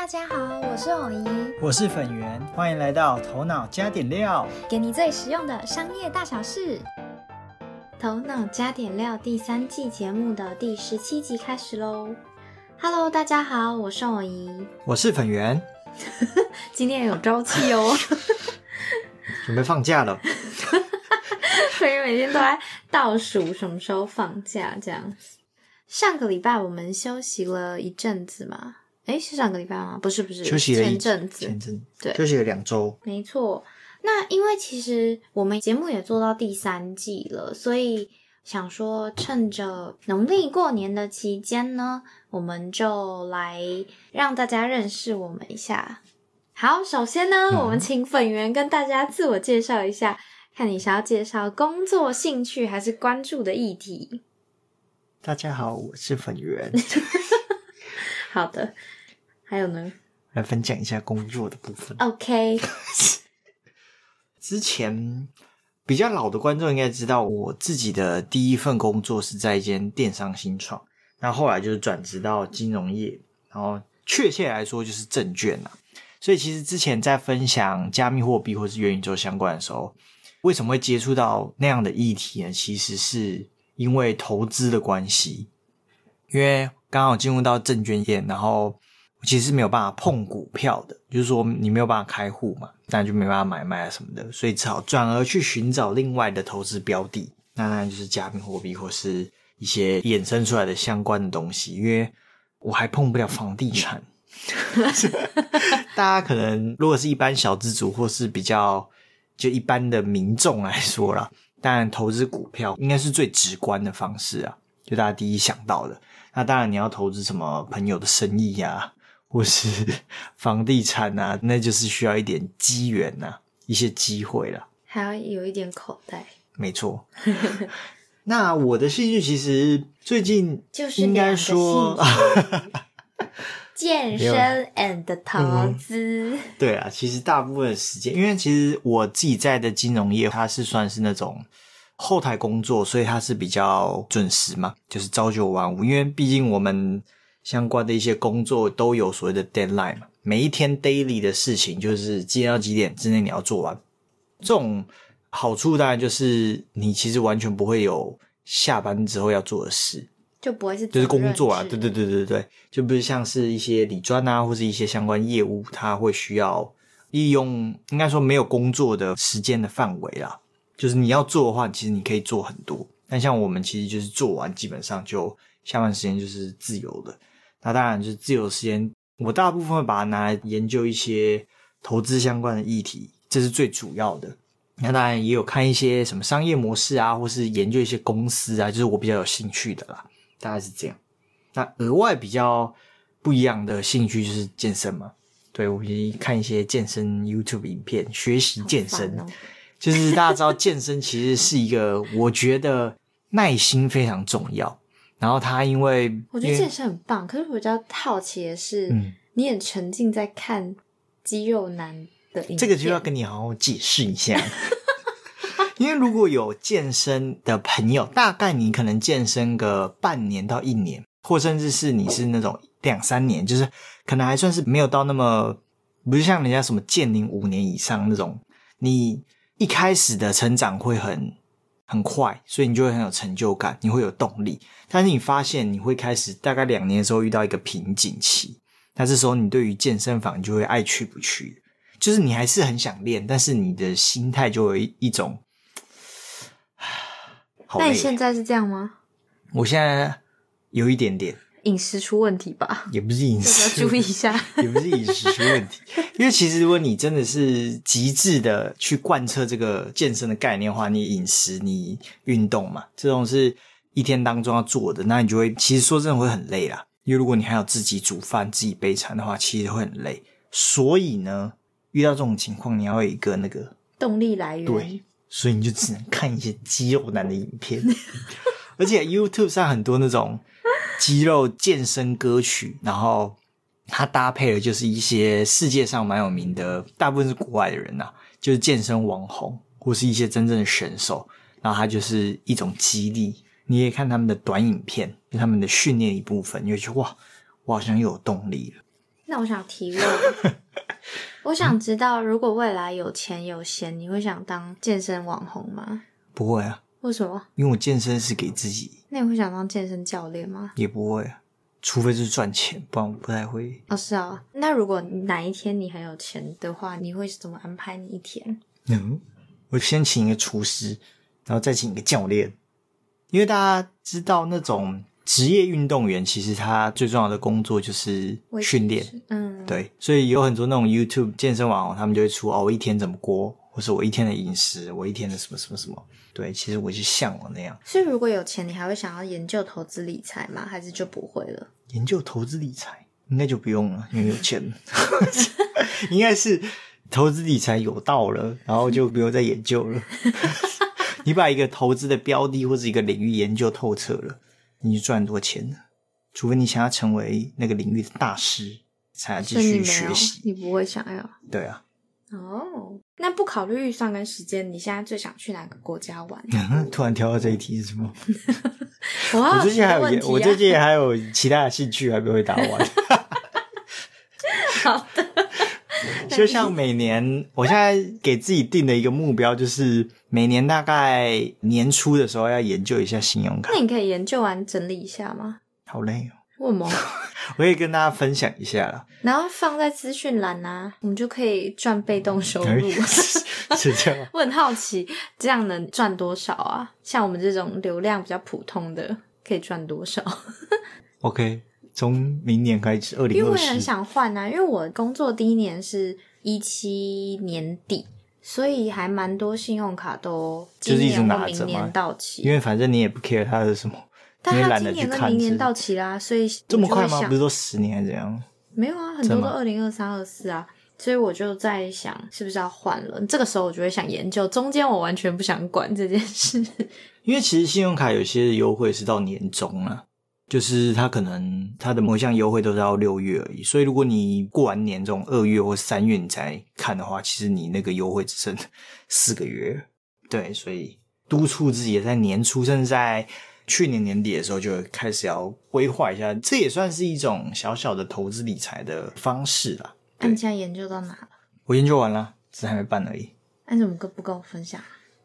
家好，我是偶姨， 我是粉圆，欢迎来到头脑加点料， 给你最实用的商业大小事。头脑加点料第3季节目的第17集开始咯。Hello， 大家好，我是偶姨， 我是粉圆。 今天有朝气哦， 准备放假了。 粉圆每天都在倒数什么时候放假这样子。上个礼拜我们休息了一阵子嘛。是上个礼拜吗？不是， 休息了前阵子， 对，休息了2周， 没错。那因为其实我们节目也做到第3季了，所以想说趁着农历过年的期间呢，我们就来让大家认识我们一下。好，首先呢，我们请粉圆跟大家自我介绍一下，看你想要介绍工作、兴趣还是关注的议题。 大家好，我是粉圆。 好的。还有呢？ 来分享一下工作的部分。 OK。 之前比较老的观众应该知道，我自己的第一份工作是在一间电商新创，然后后来就是转职到金融业，然后确切来说就是证券啊。所以其实之前在分享加密货币或是元宇宙相关的时候，为什么会接触到那样的议题呢？其实是因为投资的关系，因为刚好进入到证券业，然后其实没有办法碰股票的，就是说你没有办法开户嘛，那就没办法买卖啊什么的，所以只好转而去寻找另外的投资标的，那当然就是加密货币或是一些衍生出来的相关的东西，因为我还碰不了房地产。大家可能如果是一般小资族或是比较就一般的民众来说啦，当然投资股票应该是最直观的方式啊，就大家第一想到的。那当然你要投资什么朋友的生意啊，或是房地产啊，那就是需要一点机缘啊，一些机会啦， 还要有一点口袋。 没错。那我的兴趣其实最近应该说健身 and 投资。 对啊，其实大部分的时间，因为其实我自己在的金融业它是算是那种后台工作，所以它是比较准时嘛，就是朝9晚5，因为毕竟我们相关的一些工作都有所谓的 deadline 嘛，每一天 daily 的事情就是几点到几点之内你要做完。这种好处当然就是你其实完全不会有下班之后要做的事， 就不会是就是工作啊，对，就不是像是一些理专啊或是一些相关业务，它会需要利用应该说没有工作的时间的范围啦，就是你要做的话其实你可以做很多，但像我们其实就是做完基本上就下班时间就是自由的。那当然就是自由的时间我大部分会把它拿来研究一些投资相关的议题，这是最主要的。那当然也有看一些什么商业模式啊，或是研究一些公司啊，就是我比较有兴趣的啦，大概是这样。那额外比较不一样的兴趣就是健身嘛，对，我看一些健身 YouTube 影片，学习健身。就是大家知道健身其实是一个我觉得耐心非常重要，然后他因为我觉得健身很棒，可是我比较好奇的是你很沉浸在看肌肉男的影片， 这个就要跟你好好解释一下。因为如果有健身的朋友，大概你可能健身个半年到1年，或甚至是你是那种2-3年，就是可能还算是没有到那么，不是像人家什么健龄5年以上那种，你一开始的成长会很快，所以你就会很有成就感，你会有动力。但是你发现你会开始大概2年的时候遇到一个瓶颈期，那这时候你对于健身房就会爱去不去，就是你还是很想练，但是你的心态就有一种好累。 那你现在是这样吗？ 我现在有一点点饮食出问题吧， 也不是饮食， 要注意一下。 也不是饮食出问题。因为其实如果你真的是极致的去贯彻这个健身的概念的话，你饮食你运动嘛，这种是一天当中要做的，那你就会其实说真的会很累啦，因为如果你还要自己煮饭自己备餐的话，其实会很累。所以呢遇到这种情况你要有一个那个动力来源， 对，所以你就只能看一些肌肉男的影片。而且 YouTube 上很多那种肌肉健身歌曲，然后它搭配的就是一些世界上蛮有名的，大部分是国外的人啊，就是健身网红或是一些真正的选手，然后它就是一种激励。你也看他们的短影片，就他们的训练一部分，你会觉得哇，我好像又有动力了。 那我想提问，我想知道，如果未来有钱有闲，你会想当健身网红吗？ 不会啊。 为什么？ 因为我健身是给自己。 那你会想当健身教练吗？ 也不会啊，除非是赚钱，不然我不太会。 哦，是啊。那如果哪一天你很有钱的话，你会怎么安排你一天？ 我先请一个厨师，然后再请一个教练。因为大家知道那种职业运动员，其实他最重要的工作就是训练。对，所以有很多那种 YouTube 健身网红，他们就会出我一天怎么过，或是我一天的饮食，我一天的什么什么什么。对，其实我就向往那样。 所以如果有钱，你还会想要研究投资理财吗？还是就不会了？ 研究投资理财应该就不用了，因为有钱了。应该是投资理财有道了，然后就不用再研究了。你把一个投资的标的或者一个领域研究透彻了，你就赚很多钱了。除非你想要成为那个领域的大师，才要继续学习。 你不会想要？ 对啊。 哦，那不考虑预算跟时间，你现在最想去哪个国家玩？ 突然跳到这一题是什么？ 我最近还有其他的兴趣还没有打完。 好的。 就像每年，我现在给自己定的一个目标，就是每年大概年初的时候要研究一下信用卡。 那你可以研究完整理一下吗？ 好累哦。 为什么？ 我可以跟大家分享一下啦， 然后放在资讯栏啊，我们就可以赚被动收入。 是这样吗？ 我很好奇，这样能赚多少啊？像我们这种流量比较普通的，可以赚多少 ？OK， 从明年开始，2024。 因为我也很想换啊，因为我工作第一年是17年底，所以还蛮多信用卡都今年或明年到期。 因为反正你也不 care 它是什么。 但他今年跟明年到期啦，所以这么快吗？不是说10年还是怎样？ 没有啊，很多都2023、24啊，所以我就在想是不是要换了。这个时候我就会想研究，中间我完全不想管这件事。 因为其实信用卡有些优惠是到年中啊，就是它可能它的某一项优惠都是到6月而已，所以如果你过完年这种2月或3月你才看的话，其实你那个优惠只剩4个月。对，所以督促自己也在年初，甚至在去年年底的时候就开始要规划一下，这也算是一种小小的投资理财的方式啦。 那你现在研究到哪了？ 我研究完了，只是还没办而已。 那你怎么不跟我分享？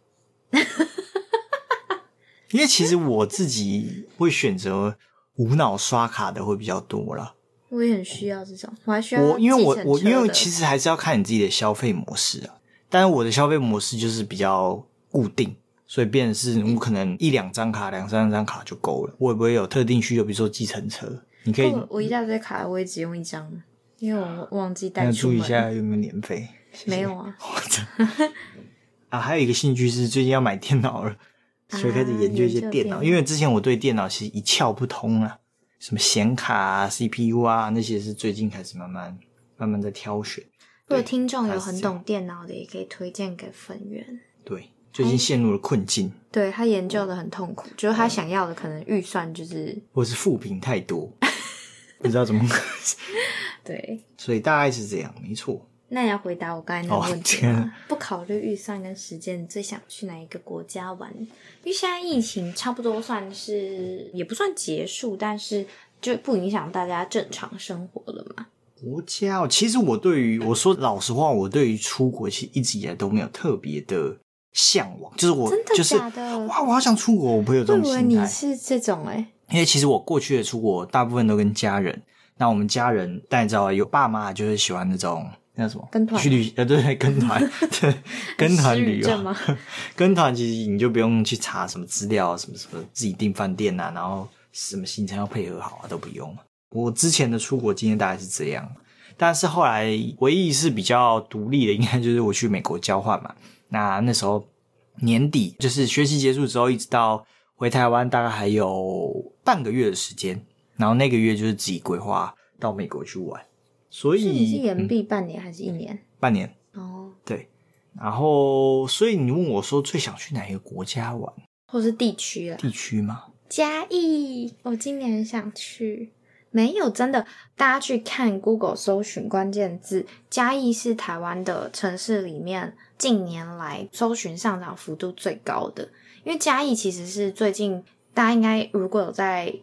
因为其实我自己会选择无脑刷卡的会比较多啦。 我也很需要这种，我还需要因为其实还是要看你自己的消费模式啊。但是我的消费模式就是比较固定。所以变成是我可能1-2张卡2-3张卡就够了，我也不会有特定需求，比如说计程车你可以我一大堆卡我也只用1张，因为我忘记带出门。 那注意一下有没有年费。谢谢。 没有啊。 还有一个兴趣是最近要买电脑了，所以开始研究一些电脑，因为之前我对电脑其实一窍不通啊，什么显卡啊 CPU 啊那些是最近开始慢慢在挑选。 如果听众有很懂电脑的也可以推荐给粉圆。 对，最近陷入了困境。 对，他研究的很痛苦，就是他想要的可能预算就是或是负评太多不知道怎么对， 所以大概是这样，没错。 那你要回答我刚才那个问题吗？不考虑预算跟时间，你最想去哪一个国家玩？因为现在疫情差不多算是也不算结束，但是就不影响大家正常生活了嘛。 国家其实我说老实话，我对于出国其实一直以来都没有特别的向往，就是我真的假的？ 哇，我好想出国，我不会有这种心态。 我以为你是这种因为其实我过去的出国大部分都跟家人，那我们家人大家知道有爸妈就是喜欢那种那什么跟团去对跟团对跟团旅游跟团其实你就不用去查什么资料什么自己订饭店啊，然后什么行程要配合好啊都不用。我之前的出国经验大概是这样，但是后来唯一是比较独立的应该就是我去美国交换嘛，那时候年底就是学习结束之后一直到回台湾大概还有半个月的时间，然后那个月就是自己规划到美国去玩。所以你是延毕半年还是1年？ 半年。 哦， 对。然后所以你问我说最想去哪一个国家玩或是地区啦？ 地区吗？ 嘉义，我今年很想去。没有，真的，大家去看 Google 搜寻关键字，嘉义是台湾的城市里面近年来搜寻上涨幅度最高的。因为嘉义其实是最近大家应该如果有在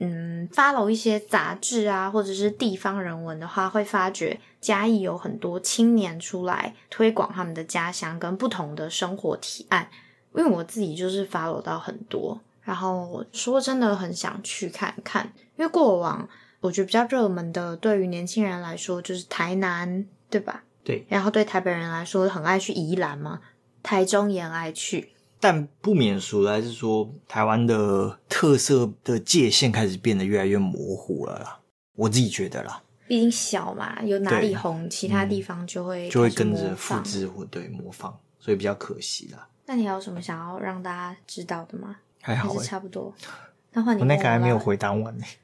follow 一些杂志啊，或者是地方人文的话，会发觉嘉义有很多青年出来推广他们的家乡跟不同的生活提案。因为我自己就是 follow 到很多，然后我说真的很想去看看。因为过往我觉得比较热门的，对于年轻人来说就是台南，对吧？ 对。 然后对台北人来说很爱去宜兰嘛，台中也很爱去。 但不免俗的还是说，台湾的特色的界限开始变得越来越模糊了啦。我自己觉得啦， 毕竟小嘛，有哪里红，其他地方就会跟着复制或模仿，所以比较可惜啦。 那你还有什么想要让大家知道的吗？ 还好， 还是差不多。那换你我那个还没有回答完呢。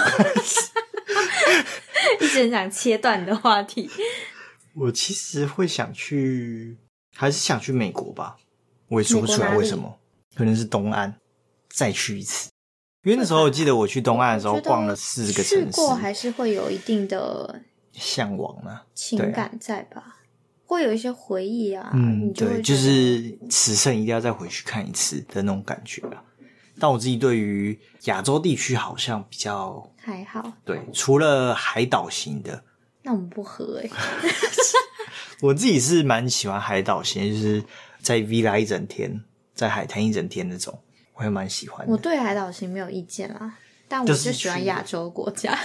一直很想切断你的话题。 我其实会想去，还是想去美国吧。我也说不出来为什么，可能是东岸再去一次。因为那时候我记得我去东岸的时候逛了4个城市， 去过还是会有一定的向往啊， 情感在吧？会有一些回忆啊。 对，就是此生一定要再回去看一次的那种感觉啊。但我自己对于亚洲地区好像比较还好， 对，除了海岛型的， 那我们不合我自己是蛮喜欢海岛型的，就是在 villa 一整天，在海滩一整天那种，我也蛮喜欢的。 我对海岛型没有意见啦，但我就喜欢亚洲国家。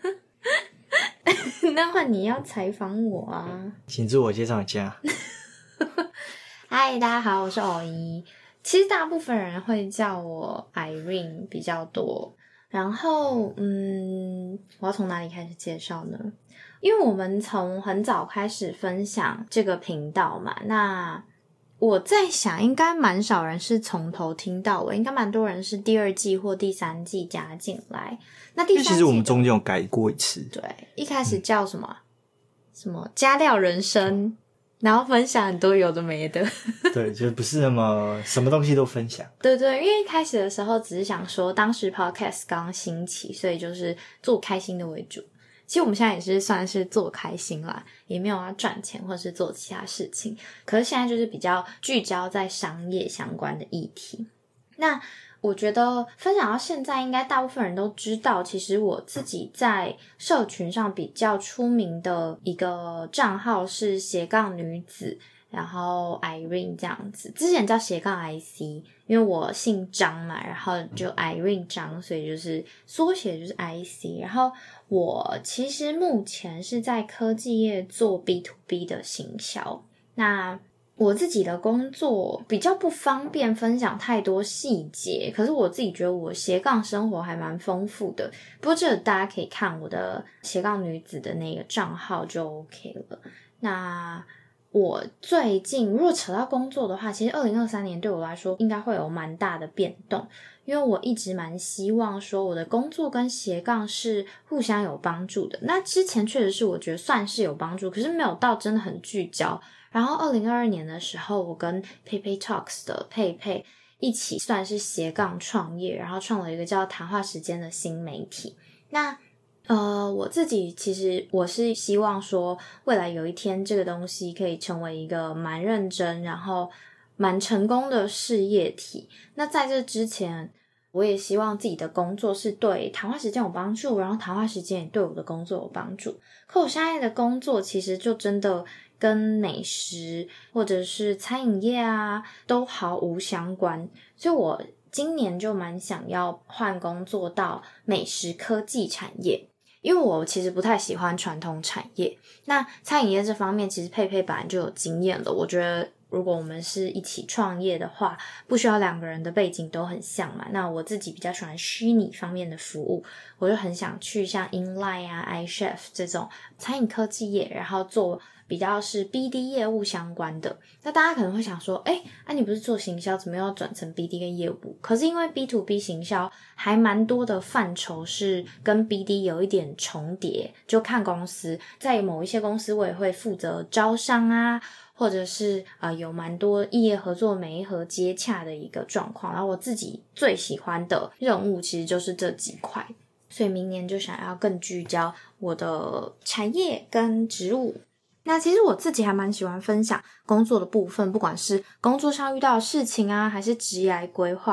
那换你要采访我啊， 请自我介绍一下。 嗨，大家好，我是偶一。其实大部分人会叫我 Irene 比较多。然后我要从哪里开始介绍呢？因为我们从很早开始分享这个频道嘛，那我在想应该蛮少人是从头听到尾，应该蛮多人是第2季或第3季加进来。那第3季其实我们中间有改过一次， 对，一开始叫什么加料人生，然后分享很多有的没的。 对，就不是那么什么东西都分享。 对，因为一开始的时候只是想说当时 podcast 刚兴起，所以就是做开心的为主。其实我们现在也是算是做开心啦，也没有要赚钱或是做其他事情，可是现在就是比较聚焦在商业相关的议题。那我觉得分享到现在应该大部分人都知道，其实我自己在社群上比较出名的一个账号是斜杠女子，然后 Irene 这样子，之前叫斜杠 IC， 因为我姓张嘛，然后就 Irene 张，所以就是缩写就是 IC。然后我其实目前是在科技业做 B2B 的行销，那我自己的工作比较不方便分享太多细节，可是我自己觉得我斜杠生活还蛮丰富的。不过这大家可以看我的斜杠女子的那个账号就 OK 了。那我最近如果扯到工作的话，其实2023年对我来说应该会有蛮大的变动，因为我一直蛮希望说我的工作跟斜杠是互相有帮助的。那之前确实是我觉得算是有帮助，可是没有到真的很聚焦。然后2022年的时候，我跟 PayPay Talks 的佩佩一起算是斜杠创业，然后创了一个叫谈话时间的新媒体。那我自己其实我是希望说未来有一天这个东西可以成为一个蛮认真然后蛮成功的事业体。那在这之前我也希望自己的工作是对谈话时间有帮助，然后谈话时间也对我的工作有帮助。可我现在的工作其实就真的跟美食或者是餐饮业啊都毫无相关，所以我今年就蛮想要换工作到美食科技产业，因为我其实不太喜欢传统产业。那餐饮业这方面其实佩佩本来就有经验了，我觉得如果我们是一起创业的话，不需要2个人的背景都很像嘛。那我自己比较喜欢虚拟方面的服务，我就很想去像 Inline 啊 iChef 这种餐饮科技业，然后做比较是 BD 业务相关的。那大家可能会想说你不是做行销，怎么要转成 BD 跟业务？可是因为 B2B 行销还蛮多的范畴是跟 BD 有一点重叠，就看公司，在某一些公司我也会负责招商啊，或者是有蛮多异业合作媒合接洽的一个状况。然后我自己最喜欢的任务其实就是这几块，所以明年就想要更聚焦我的产业跟职务。那其实我自己还蛮喜欢分享工作的部分，不管是工作上遇到的事情啊，还是职业规划。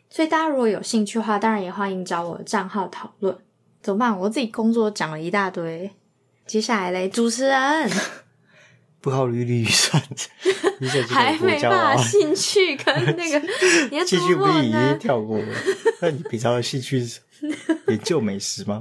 所以大家如果有兴趣的话，当然也欢迎找我的账号讨论。怎么办？我自己工作讲了一大堆，接下来嘞，主持人不考虑预算， 还没把兴趣跟那个你要兴趣不是已怎么呢经跳过了？那你平常的兴趣是什么？研究美食吗？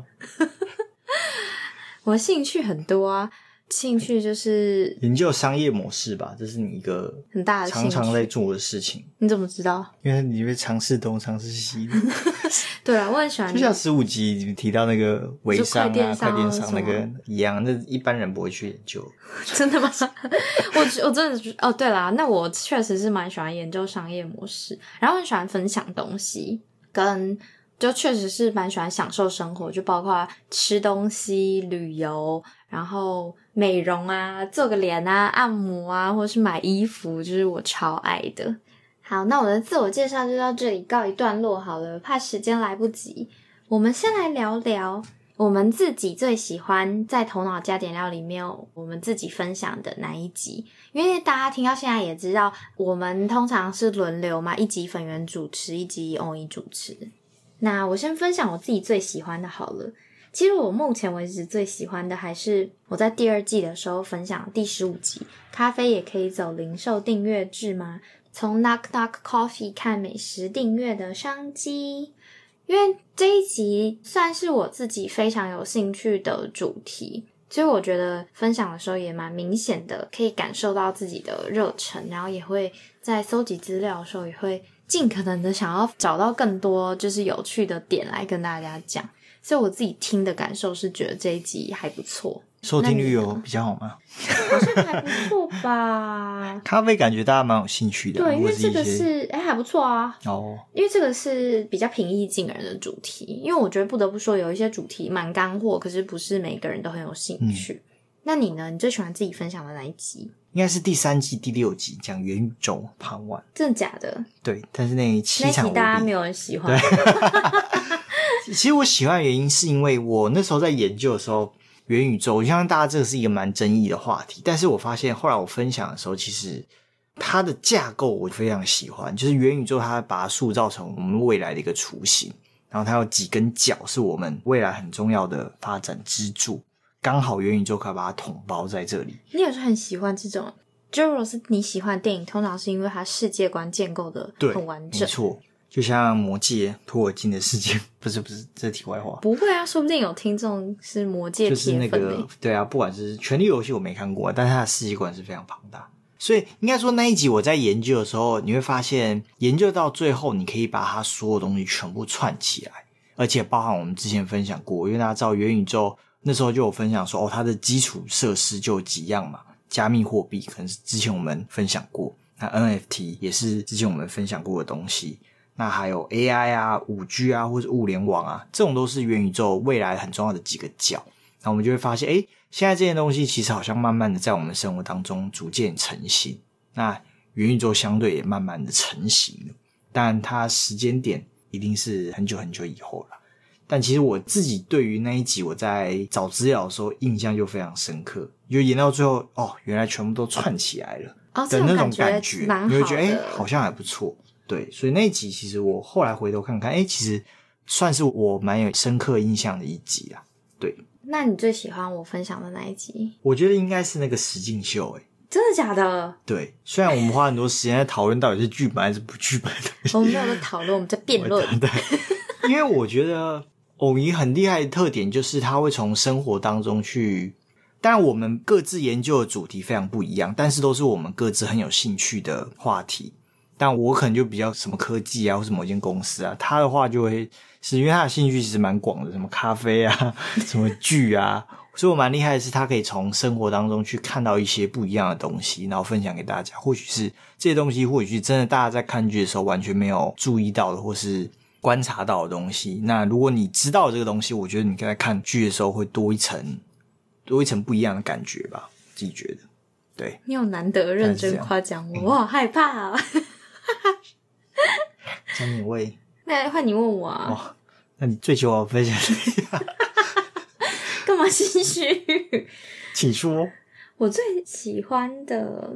我兴趣很多啊，兴趣就是研究商业模式吧，这是你一个很大的兴趣常常在做的事情。 你怎么知道？ 因为你会尝试东尝试西的。 对啊，我很喜欢， 就像15集你提到那个微商啊、快电商那个一样，那一般人不会去研究。 真的吗？我真的哦，对啦，那我确实是蛮喜欢研究商业模式，然后很喜欢分享东西，跟就确实是蛮喜欢享受生活，就包括吃东西、旅游，然后美容啊，做个脸啊、按摩啊，或是买衣服，就是我超爱的。好，那我的自我介绍就到这里告一段落好了，怕时间来不及。我们先来聊聊我们自己最喜欢在头脑加点料里面我们自己分享的哪一集，因为大家听到现在也知道我们通常是轮流嘛，一集粉圆主持，一集欧一主持。那我先分享我自己最喜欢的好了。其实我目前为止最喜欢的还是我在第2季的时候分享第15集，咖啡也可以走零售订阅制吗？从 Knock Knock Coffee 看美食订阅的商机。因为这一集算是我自己非常有兴趣的主题，所以我觉得分享的时候也蛮明显的，可以感受到自己的热忱，然后也会在搜集资料的时候也会尽可能的想要找到更多就是有趣的点来跟大家讲，所以我自己听的感受是觉得这一集还不错。 收听率有比较好吗？ 好像还不错吧。 咖啡感觉大家蛮有兴趣的。 对，因为这个是还不错啊。 哦， 因为这个是比较平易近人的主题，因为我觉得不得不说有一些主题蛮干货，可是不是每个人都很有兴趣。那你呢？你最喜欢自己分享的哪一集？ 应该是第3季第6集，讲元宇宙盘玩。 真的假的？ 对，但是那一期大家没有人喜欢。 其实我喜欢的原因是因为我那时候在研究的时候，元宇宙，我相信大家这个是一个蛮争议的话题，但是我发现后来我分享的时候，其实它的架构我非常喜欢，就是元宇宙它把它塑造成我们未来的一个雏形，然后它有几根脚是我们未来很重要的发展支柱，刚好元宇宙可以把它统包在这里。 你有时候很喜欢这种，就如果是你喜欢的电影，通常是因为它世界观建构的很完整。 没错，就像魔戒托尔金的世界，不是，这题外话。 不会啊，说不定有听众是魔戒铁粉就是那个，对啊，不管是权力游戏我没看过，但是它的世界观是非常庞大。所以应该说那一集我在研究的时候，你会发现研究到最后，你可以把它所有东西全部串起来，而且包含我们之前分享过，因为大家知道元宇宙那时候就有分享说，它的基础设施就有几样嘛，加密货币可能是之前我们分享过，那 NFT 也是之前我们分享过的东西。那还有 AI 啊 5G 啊或是物联网啊，这种都是元宇宙未来很重要的几个角。那我们就会发现现在这些东西其实好像慢慢的在我们生活当中逐渐成型，那元宇宙相对也慢慢的成型了，但它时间点一定是很久很久以后了。但其实我自己对于那一集我在找资料的时候印象就非常深刻，就演到最后原来全部都串起来了的那种感觉，你会觉得好像还不错。对，所以那一集其实我后来回头看看，其实算是我蛮有深刻印象的一集啊。对， 那你最喜欢我分享的哪一集？ 我觉得应该是那个实境秀。 真的假的？ 对，虽然我们花很多时间在讨论到底是剧本还是不剧本的东西， 我们没有在讨论，我们在辩论。 对，因为我觉得偶姨很厉害的特点就是他会从生活当中去，当然我们各自研究的主题非常不一样，但是都是我们各自很有兴趣的话题。但我可能就比较什么科技啊，或是某间公司啊，他的话就会是因为他的兴趣其实蛮广的，什么咖啡啊，什么剧啊，所以我蛮厉害的是他可以从生活当中去看到一些不一样的东西，然后分享给大家。或许是这些东西，或许是真的大家在看剧的时候完全没有注意到的，或是观察到的东西。那如果你知道这个东西，我觉得你在看剧的时候会多一层不一样的感觉吧，自己觉得。对， 你有难得认真夸奖我，我好害怕啊！ 张敏卫， 那换你问我啊？ 那你最喜欢我分享的干嘛心虚？ 请说。 我最喜欢的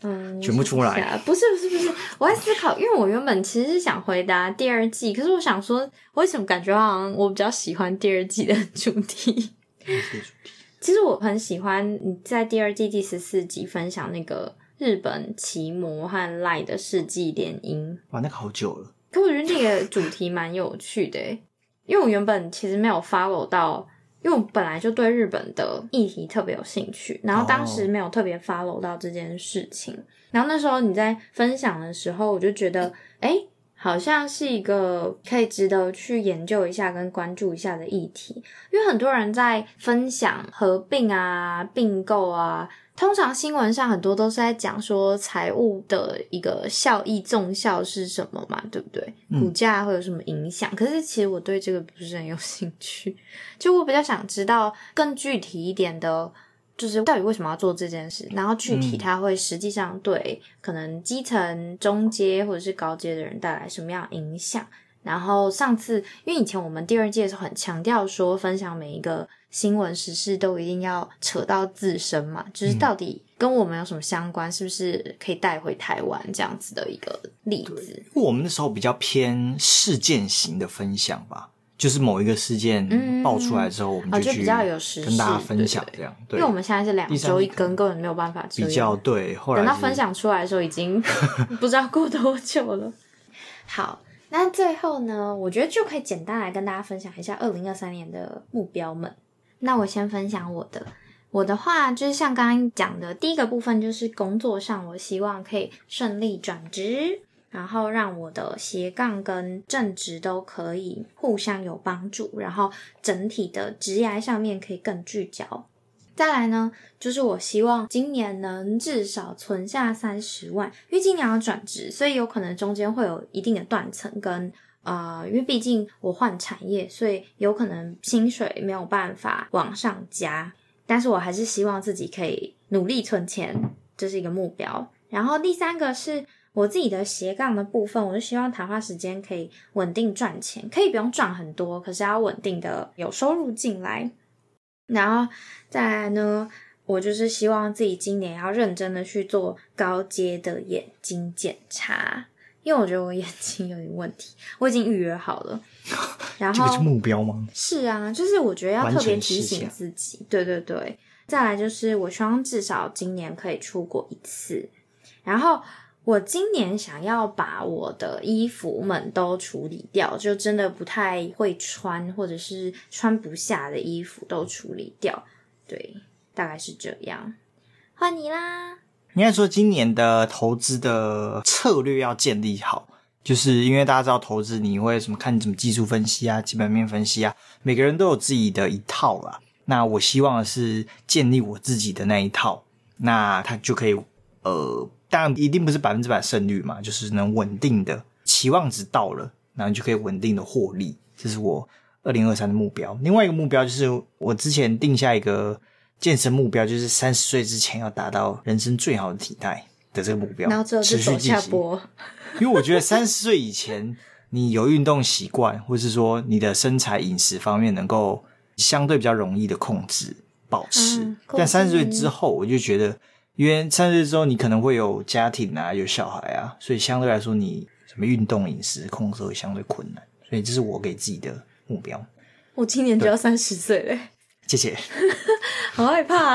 全部出来。 不是，我在思考，因为我原本其实是想回答第二季，可是我想说，为什么感觉好像我比较喜欢第二季的主题？其实我很喜欢你在第二季第14集分享那个日本奇摩和赖的世纪联姻。 哇，那个好久了。 可我觉得那个主题蛮有趣的耶，因为我原本其实没有 follow 到，因为我本来就对日本的议题特别有兴趣，然后当时没有特别 follow 到这件事情。然后那时候你在分享的时候，我就觉得好像是一个可以值得去研究一下跟关注一下的议题。因为很多人在分享合并啊、并购啊，通常新闻上很多都是在讲说财务的一个效益纵效是什么嘛，对不对？股价会有什么影响？可是其实我对这个不是很有兴趣，就我比较想知道更具体一点的，就是到底为什么要做这件事，然后具体它会实际上对可能基层、中阶或者是高阶的人带来什么样的影响。然后上次因为以前我们第二季的时候很强调说分享每一个新闻时事都一定要扯到自身嘛，就是到底跟我们有什么相关，是不是可以带回台湾这样子的一个例子。 我们那时候比较偏事件型的分享吧，就是某一个事件爆出来之后，我们就去比较有实事跟大家分享这样。对， 因为我们现在是2周一更，根本没有办法这样比较。对，后来等到分享出来的时候已经不知道过多久了。好，那最后呢，我觉得就可以简单来跟大家分享一下2023年的目标们。那我先分享我的话，就是像刚刚讲的，第一个部分就是工作上，我希望可以顺利转职，然后让我的斜杠跟正职都可以互相有帮助，然后整体的职业上面可以更聚焦。再来呢，就是我希望今年能至少存下30万，因为今年要转职，所以有可能中间会有一定的断层跟因为毕竟我换产业，所以有可能薪水没有办法往上加，但是我还是希望自己可以努力存钱，这是一个目标。然后第三个是我自己的斜杠的部分，我就希望谈话时间可以稳定赚钱，可以不用赚很多，可是要稳定的有收入进来。然后再来呢，我就是希望自己今年要认真的去做高阶的眼睛检查，因为我觉得我眼睛有点问题，我已经预约好了。然后这个是目标吗？ 是啊，就是我觉得要特别提醒自己。对对对。再来就是我希望至少今年可以出国1次，然后我今年想要把我的衣服们都处理掉，就真的不太会穿或者是穿不下的衣服都处理掉。对，大概是这样。换你啦。 应该说今年的投资的策略要建立好，就是因为大家知道投资你会看什么技术分析啊、基本面分析啊，每个人都有自己的一套啦。那我希望的是建立我自己的那一套，那它就可以当然一定不是100%胜率嘛，就是能稳定的期望值到了，然后你就可以稳定的获利，这是我2023的目标。另外一个目标就是我之前定下一个健身目标，就是30岁之前要达到人生最好的体态的这个目标， 然后之后就走下坡。 因为我觉得30岁以前你有运动习惯，或是说你的身材饮食方面能够相对比较容易的控制保持，但30岁之后我就觉得，因为30岁之后你可能会有家庭啊，有小孩啊，所以相对来说你什么运动饮食控制会相对困难，所以这是我给自己的目标。 我今年就要30岁了。 谢谢。 好害怕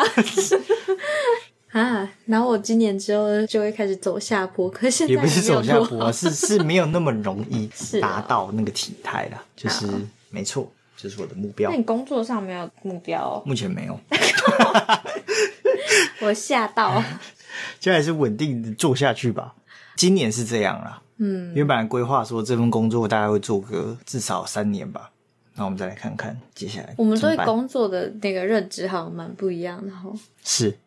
啊！然后我今年之后就会开始走下坡，可是现在也不是走下坡，是没有那么容易达到那个体态啦，就是没错，这是我的目标。 那你工作上没有目标？ 目前没有。 我吓到。 就还是稳定的做下去吧。今年是这样啦，因为本来规划说这份工作大概会做个至少3年吧。那我们再来看看接下来我们对工作的那个认知好像蛮不一样的齁。 是。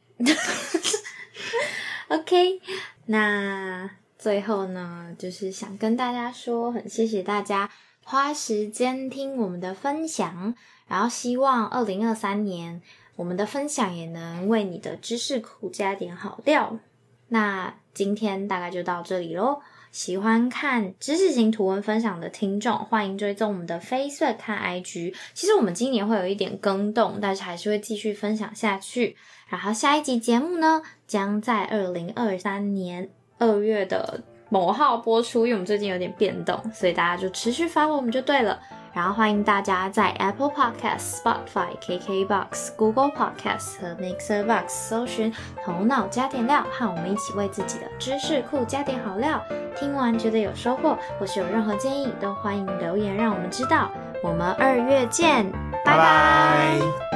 OK， 那最后呢，就是想跟大家说，很谢谢大家花时间听我们的分享，然后希望2023年我们的分享也能为你的知识库加点好料。那今天大概就到这里咯， 喜欢看知识型图文分享的听众，欢迎追踪我们的 Facebook 和 IG。其实我们今年会有一点更动，但是还是会继续分享下去。然后下一集节目呢，将在2023年2月的某号播出，因为我们最近有点变动，所以大家就持续follow我们就对了。然后欢迎大家在 Apple Podcast、Spotify、KKBox、Google Podcast 和 Mixerbox 搜寻头脑加点料，和我们一起为自己的知识库加点好料。听完觉得有收获，或是有任何建议，都欢迎留言让我们知道。我们2月见，拜拜。